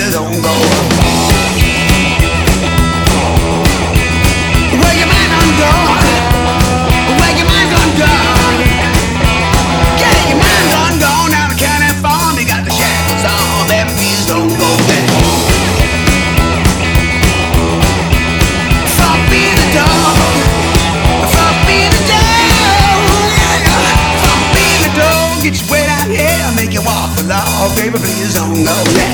please don't go. Where your mind undone, where your mind's undone. Yeah, your mind's undone out of county farm. You got the shackles on, baby, please don't go back. Fuck me the dog, fuck me the dog, fuck me the dog. Get your weight out here, make you walk the law, baby, please don't go back.